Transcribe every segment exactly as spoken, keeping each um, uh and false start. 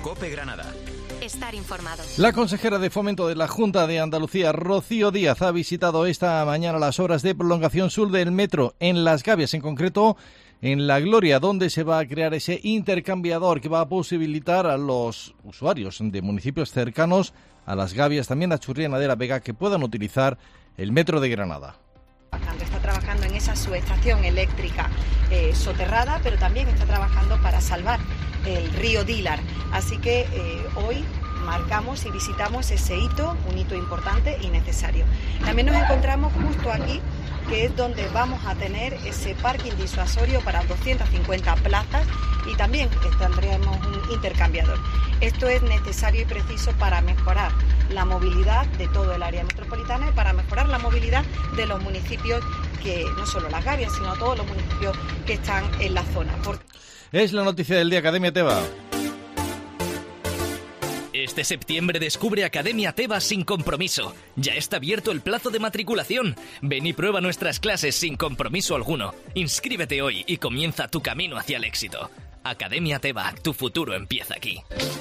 COPE Granada. Estar informado. La consejera de Fomento de la Junta de Andalucía, Rocío Díaz, ha visitado esta mañana las obras de prolongación sur del metro en Las Gavias, en concreto en La Gloria, donde se va a crear ese intercambiador que va a posibilitar a los usuarios de municipios cercanos a Las Gavias, también a Churriana de la Vega, que puedan utilizar el metro de Granada. Está trabajando en esa subestación eléctrica eh, soterrada, pero también está trabajando para salvar el río Dílar. Así que eh, hoy marcamos y visitamos ese hito, un hito importante y necesario. También nos encontramos justo aquí, que es donde vamos a tener ese parking disuasorio para doscientas cincuenta plazas y también tendremos un intercambiador. Esto es necesario y preciso para mejorar la movilidad de todo el área metropolitana y para mejorar la movilidad de los municipios, que no solo Las Gavias, sino todos los municipios que están en la zona. Por... Es la noticia del día, Academia Teba. Este septiembre descubre Academia Teba sin compromiso. Ya está abierto el plazo de matriculación. Ven y prueba nuestras clases sin compromiso alguno. Inscríbete hoy y comienza tu camino hacia el éxito. Academia Teba, tu futuro empieza aquí.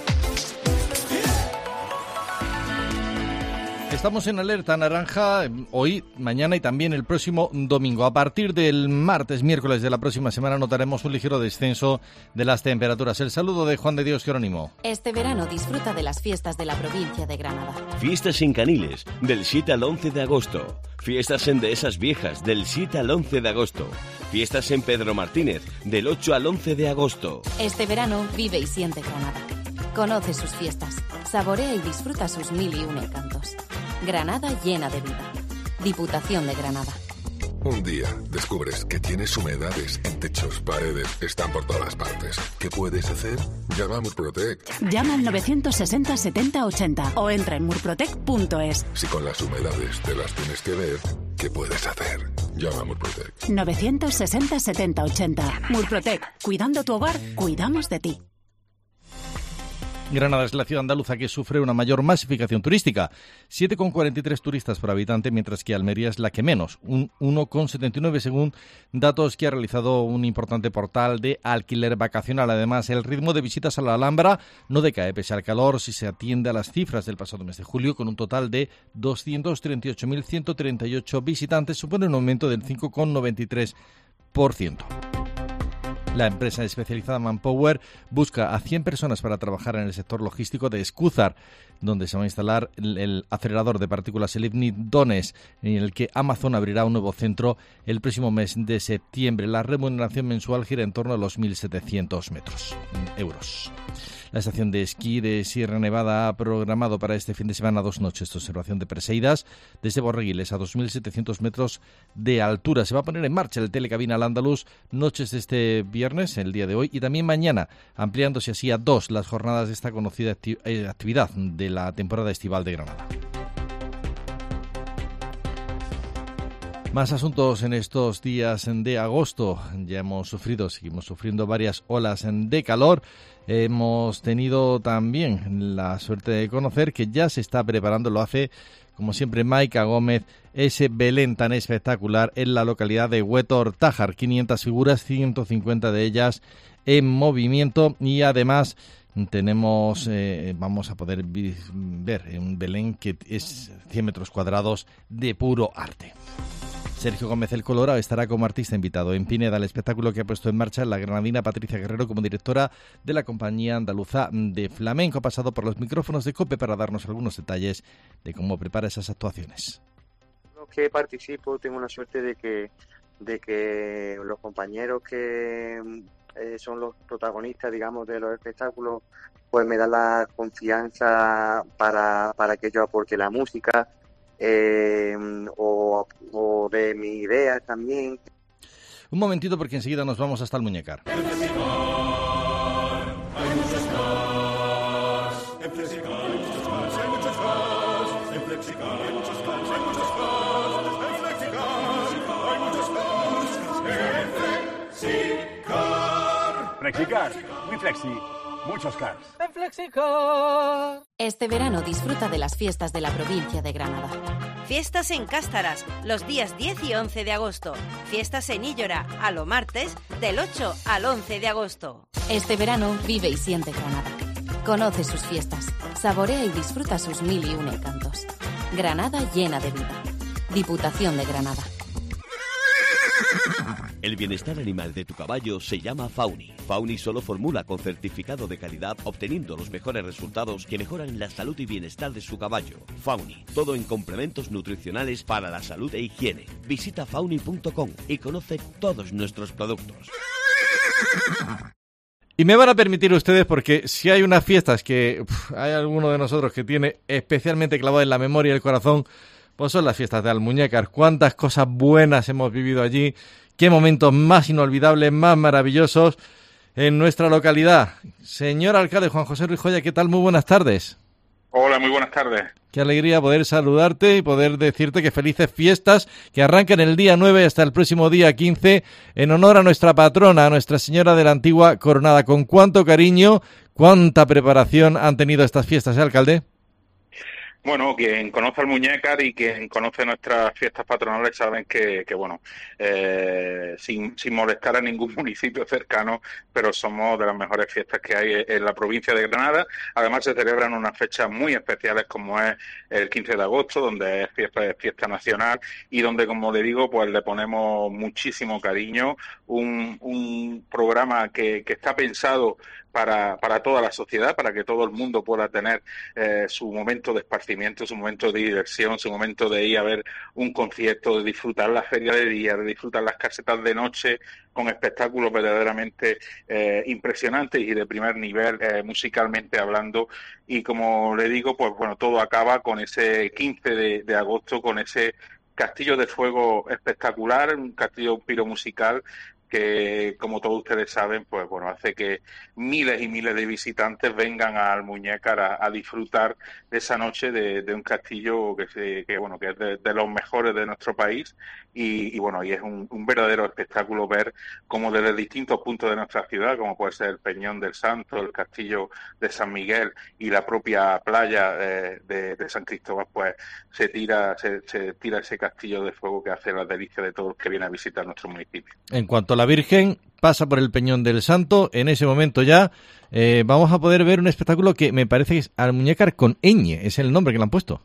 Estamos en alerta naranja hoy, mañana y también el próximo domingo. A partir del martes, miércoles de la próxima semana notaremos un ligero descenso de las temperaturas. El saludo de Juan de Dios Jerónimo. Este verano disfruta de las fiestas de la provincia de Granada. Fiestas en Caniles, del siete al once de agosto. Fiestas en Dehesas Viejas, del siete al once de agosto. Fiestas en Pedro Martínez, del ocho al once de agosto. Este verano vive y siente Granada. Conoce sus fiestas, saborea y disfruta sus mil y un encantos. Granada llena de vida. Diputación de Granada. Un día descubres que tienes humedades en techos, paredes, están por todas partes. ¿Qué puedes hacer? Llama a Murprotec. Llama al novecientos sesenta setenta ochenta o entra en murprotec punto es. Si con las humedades te las tienes que ver, ¿qué puedes hacer? Llama a Murprotec. novecientos sesenta setenta ochenta. Murprotec. Cuidando tu hogar, cuidamos de ti. Granada es la ciudad andaluza que sufre una mayor masificación turística, siete coma cuarenta y tres turistas por habitante, mientras que Almería es la que menos, un uno coma setenta y nueve según datos que ha realizado un importante portal de alquiler vacacional. Además, el ritmo de visitas a la Alhambra no decae pese al calor si se atiende a las cifras del pasado mes de julio, con un total de doscientos treinta y ocho mil ciento treinta y ocho visitantes, supone un aumento del cinco coma noventa y tres por ciento. La empresa especializada Manpower busca a cien personas para trabajar en el sector logístico de Escúzar, donde se va a instalar el, el acelerador de partículas Elipni Dones, en el que Amazon abrirá un nuevo centro el próximo mes de septiembre. La remuneración mensual gira en torno a los mil setecientos metros, euros. La estación de esquí de Sierra Nevada ha programado para este fin de semana dos noches de observación de Perseidas desde Borreguiles a dos mil setecientos metros de altura. Se va a poner en marcha el Telecabina al Andaluz noches de este viernes, el día de hoy, y también mañana, ampliándose así a dos las jornadas de esta conocida acti- eh, actividad de la temporada estival de Granada. Más asuntos en estos días de agosto. Ya hemos sufrido, seguimos sufriendo varias olas de calor. Hemos tenido también la suerte de conocer que ya se está preparando, lo hace como siempre Maika Gómez, ese Belén tan espectacular en la localidad de Huétor Tájar. quinientas figuras, ciento cincuenta de ellas en movimiento, y además tenemos, eh, vamos a poder vi- ver un Belén que es cien metros cuadrados de puro arte. Sergio Gómez el Colorado estará como artista invitado en Pineda, el espectáculo que ha puesto en marcha la granadina Patricia Guerrero como directora de la Compañía Andaluza de Flamenco. Ha pasado por los micrófonos de COPE para darnos algunos detalles de cómo prepara esas actuaciones. Los que participo tengo la suerte de que, de que los compañeros que eh, son los protagonistas, digamos, de los espectáculos, pues me dan la confianza para, para que yo aporte la música. Eh, o, o de mis ideas también. Un momentito, porque enseguida nos vamos hasta el Muñecar. En Flexicar hay muchos más. En Flexicar hay muchos más, hay muchos más. En Flexicar hay muchos más, hay muchos más. En Flexicar hay muchos más. En Flexicar. Flexicar, muy flexi. Muchos cars. En Flexicar. Este verano disfruta de las fiestas de la provincia de Granada. Fiestas en Cástaras, los días diez y once de agosto. Fiestas en Íllora, a lo martes, del ocho al once de agosto. Este verano vive y siente Granada. Conoce sus fiestas, saborea y disfruta sus mil y un encantos. Granada llena de vida. Diputación de Granada. El bienestar animal de tu caballo se llama Fauni. Fauni solo formula con certificado de calidad, obteniendo los mejores resultados que mejoran la salud y bienestar de su caballo. Fauni, todo en complementos nutricionales para la salud e higiene. Visita fauni punto com y conoce todos nuestros productos. Y me van a permitir ustedes, porque si hay unas fiestas que uf, hay alguno de nosotros que tiene especialmente clavado en la memoria y el corazón, pues son las fiestas de Almuñécar. Cuántas cosas buenas hemos vivido allí, qué momentos más inolvidables, más maravillosos en nuestra localidad. Señor alcalde Juan José Ruiz Joya, ¿qué tal? Muy buenas tardes. Hola, muy buenas tardes. Qué alegría poder saludarte y poder decirte que felices fiestas, que arrancan el día nueve hasta el próximo día quince, en honor a nuestra patrona, a Nuestra Señora de la Antigua Coronada. ¿Con cuánto cariño, cuánta preparación han tenido estas fiestas, eh, alcalde? Bueno, quien conoce Almuñécar y quien conoce nuestras fiestas patronales saben que, que bueno, eh, sin, sin molestar a ningún municipio cercano, pero somos de las mejores fiestas que hay en la provincia de Granada. Además se celebran unas fechas muy especiales como es el quince de agosto, donde es fiesta, es fiesta nacional y donde, como le digo, pues le ponemos muchísimo cariño. Un, un programa que, que está pensado para, para toda la sociedad, para que todo el mundo pueda tener eh, su momento de esparcimiento, su momento de diversión, su momento de ir a ver un concierto, de disfrutar la feria de día, de disfrutar las casetas de noche con espectáculos verdaderamente eh, impresionantes y de primer nivel eh, musicalmente hablando. Y como le digo, pues bueno, todo acaba con ese quince de, de agosto, con ese castillo de fuego espectacular, un castillo piromusical que, como todos ustedes saben, pues bueno, hace que miles y miles de visitantes vengan a Almuñécar a, a disfrutar de esa noche de, de un castillo que, se, que bueno, que es de, de los mejores de nuestro país y, y bueno, y es un, un verdadero espectáculo ver cómo desde distintos puntos de nuestra ciudad, como puede ser el Peñón del Santo, el castillo de San Miguel y la propia playa de, de, de San Cristóbal, pues se tira, se, se tira ese castillo de fuego que hace las delicias de todos los que vienen a visitar nuestro municipio. En cuanto a la Virgen pasa por el Peñón del Santo, en ese momento ya eh, vamos a poder ver un espectáculo que me parece que es Almuñécar con ñ, es el nombre que le han puesto.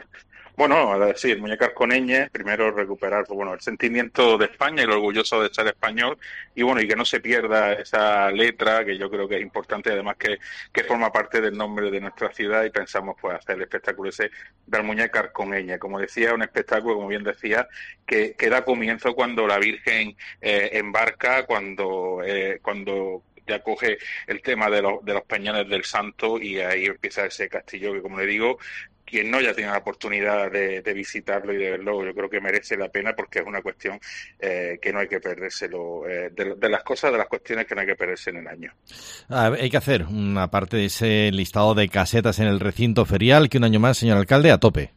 Bueno, sí, el Muñécar con ñ, primero recuperar pues, bueno, el sentimiento de España y lo orgulloso de ser español y bueno, y que no se pierda esa letra que yo creo que es importante, además que, que forma parte del nombre de nuestra ciudad y pensamos pues hacer el espectáculo ese del Muñécar con ñ. Como decía, un espectáculo, como bien decía, que, que da comienzo cuando la Virgen eh, embarca, cuando eh, cuando ya coge el tema de los, de los peñones del Santo y ahí empieza ese castillo que, como le digo, quien no ya tiene la oportunidad de, de visitarlo y de verlo, yo creo que merece la pena porque es una cuestión eh, que no hay que perdérselo, eh, de, de las cosas, de las cuestiones que no hay que perderse en el año. Ah, hay que hacer una parte de ese listado de casetas en el recinto ferial, que un año más, señor alcalde, a tope.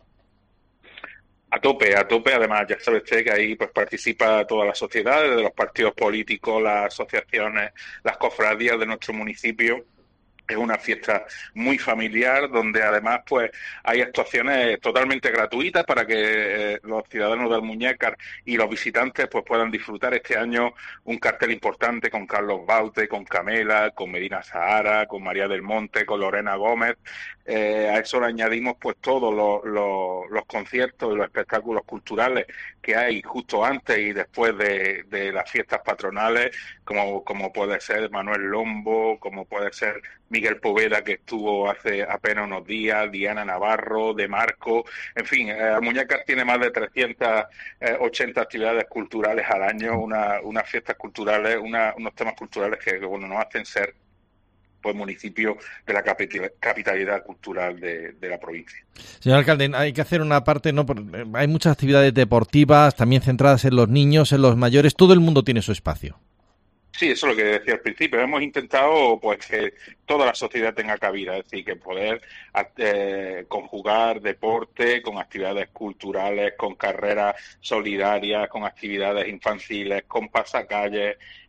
A tope, a tope, además ya sabe usted que ahí pues participa toda la sociedad, desde los partidos políticos, las asociaciones, las cofradías de nuestro municipio. Es una fiesta muy familiar donde además pues hay actuaciones totalmente gratuitas para que eh, los ciudadanos de Almuñécar y los visitantes pues puedan disfrutar este año un cartel importante con Carlos Baute, con Camela, con Medina Sahara, con María del Monte, con Lorena Gómez. Eh, a eso le añadimos pues todos los, los, los conciertos y los espectáculos culturales que hay justo antes y después de, de las fiestas patronales, como, como puede ser Manuel Lombo, como puede ser Miguel Poveda, que estuvo hace apenas unos días, Diana Navarro, De Marco, en fin, eh, Almuñécar tiene más de trescientas ochenta actividades culturales al año, una, unas fiestas culturales, una, unos temas culturales que, que bueno, nos hacen ser pues municipio de la capitalidad cultural de, de la provincia. Señor alcalde, hay que hacer una parte, no, hay muchas actividades deportivas, también centradas en los niños, en los mayores, todo el mundo tiene su espacio. Sí, eso es lo que decía al principio. Hemos intentado pues que toda la sociedad tenga cabida, es decir, que poder eh, conjugar deporte con actividades culturales, con carreras solidarias, con actividades infantiles, con pasacalles,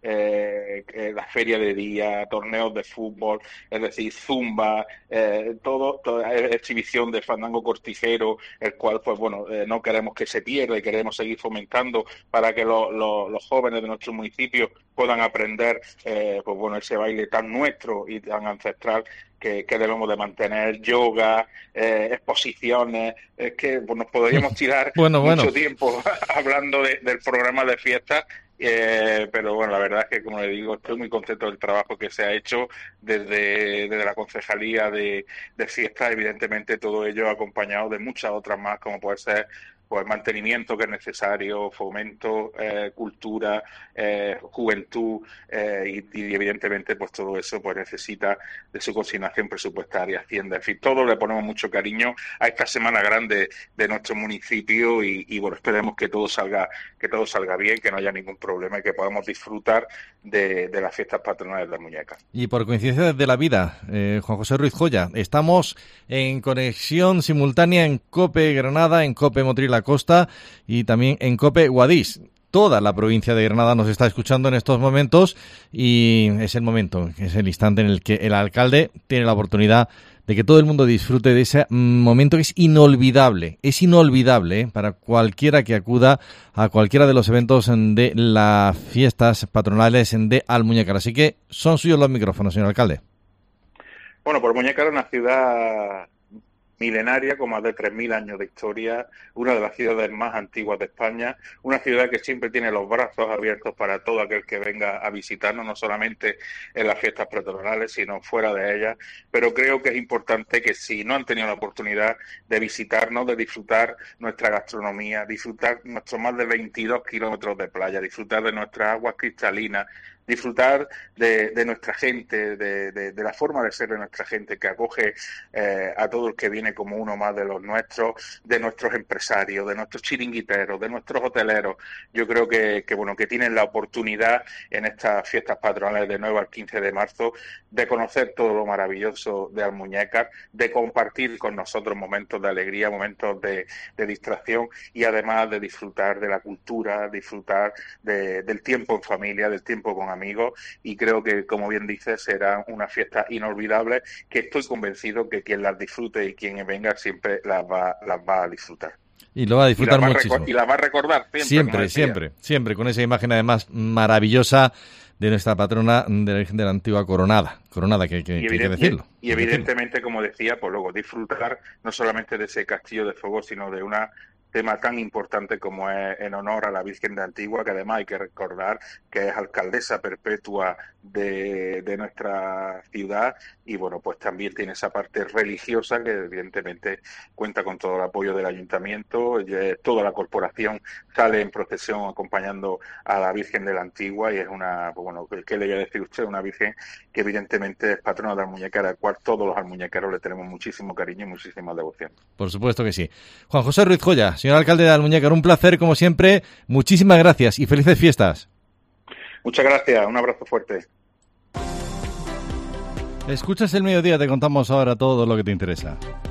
eh, eh, la feria de día, torneos de fútbol, es decir, zumba, eh, todo, toda exhibición de fandango cortijero, el cual, pues bueno, eh, no queremos que se pierda y queremos seguir fomentando para que lo, lo, los jóvenes de nuestro municipio puedan aprender, eh, pues bueno, ese baile tan nuestro y tan ancestral que, que debemos de mantener, yoga, eh, exposiciones, es que pues, nos podríamos tirar bueno, mucho bueno. tiempo hablando de, del programa de fiestas. Eh, pero bueno, la verdad es que, como le digo, estoy muy contento del trabajo que se ha hecho desde, desde la Concejalía de, de Fiestas, evidentemente todo ello acompañado de muchas otras más, como puede ser pues mantenimiento que es necesario, fomento, eh, cultura, eh, juventud eh, y, y evidentemente pues todo eso pues necesita de su consignación presupuestaria, Hacienda, en fin, todos le ponemos mucho cariño a esta semana grande de nuestro municipio y, y bueno, esperemos que todo salga, que todo salga bien, que no haya ningún problema y que podamos disfrutar de, de las fiestas patronales de las muñecas. Y por coincidencia de la vida, eh, Juan José Ruiz Joya, estamos en conexión simultánea en COPE Granada, en COPE Motril La Costa y también en COPE Guadix. Toda la provincia de Granada nos está escuchando en estos momentos y es el momento, es el instante en el que el alcalde tiene la oportunidad de que todo el mundo disfrute de ese momento que es inolvidable, es inolvidable ¿eh? para cualquiera que acuda a cualquiera de los eventos de las fiestas patronales de Almuñécar. Así que son suyos los micrófonos, señor alcalde. Bueno, pues Almuñécar es una ciudad milenaria, con más de tres mil años de historia, una de las ciudades más antiguas de España, una ciudad que siempre tiene los brazos abiertos para todo aquel que venga a visitarnos, no solamente en las fiestas patronales, sino fuera de ellas, pero creo que es importante que si no han tenido la oportunidad de visitarnos, de disfrutar nuestra gastronomía, disfrutar nuestros más de veintidós kilómetros de playa, disfrutar de nuestras aguas cristalinas, disfrutar de, de nuestra gente, de, de, de la forma de ser de nuestra gente que acoge eh, a todo el que viene como uno más de los nuestros, de nuestros empresarios, de nuestros chiringuiteros, de nuestros hoteleros. Yo creo que, que bueno que tienen la oportunidad en estas fiestas patronales de nuevo al quince de marzo de conocer todo lo maravilloso de Almuñécar, de compartir con nosotros momentos de alegría, momentos de, de distracción y además de disfrutar de la cultura, disfrutar de, del tiempo en familia, del tiempo con amigos, y creo que, como bien dices, será una fiesta inolvidable que estoy convencido que quien las disfrute y quien venga siempre las va, las va a disfrutar. Y lo va a disfrutar y muchísimo. Y las va a recordar siempre. Siempre, siempre, siempre, con esa imagen además maravillosa de nuestra patrona de la Virgen de la Antigua Coronada, Coronada que, que, que hay que decirlo. Y evidentemente, como decía, pues luego disfrutar no solamente de ese castillo de fuego, sino de una tema tan importante como es en honor a la Virgen de Antigua, que además hay que recordar que es alcaldesa perpetua de, de nuestra ciudad y bueno, pues también tiene esa parte religiosa que evidentemente cuenta con todo el apoyo del ayuntamiento, toda la corporación sale en procesión acompañando a la Virgen de la Antigua y es una, pues bueno, ¿qué le voy a decir usted? Una Virgen que evidentemente es patrona de Almuñécar, al cual todos los almuñécaros le tenemos muchísimo cariño y muchísima devoción. Por supuesto que sí. Juan José Ruiz Joya, señor alcalde de Almuñécar, un placer como siempre, muchísimas gracias y felices fiestas. Muchas gracias, un abrazo fuerte. Escuchas El Mediodía, te contamos ahora todo lo que te interesa.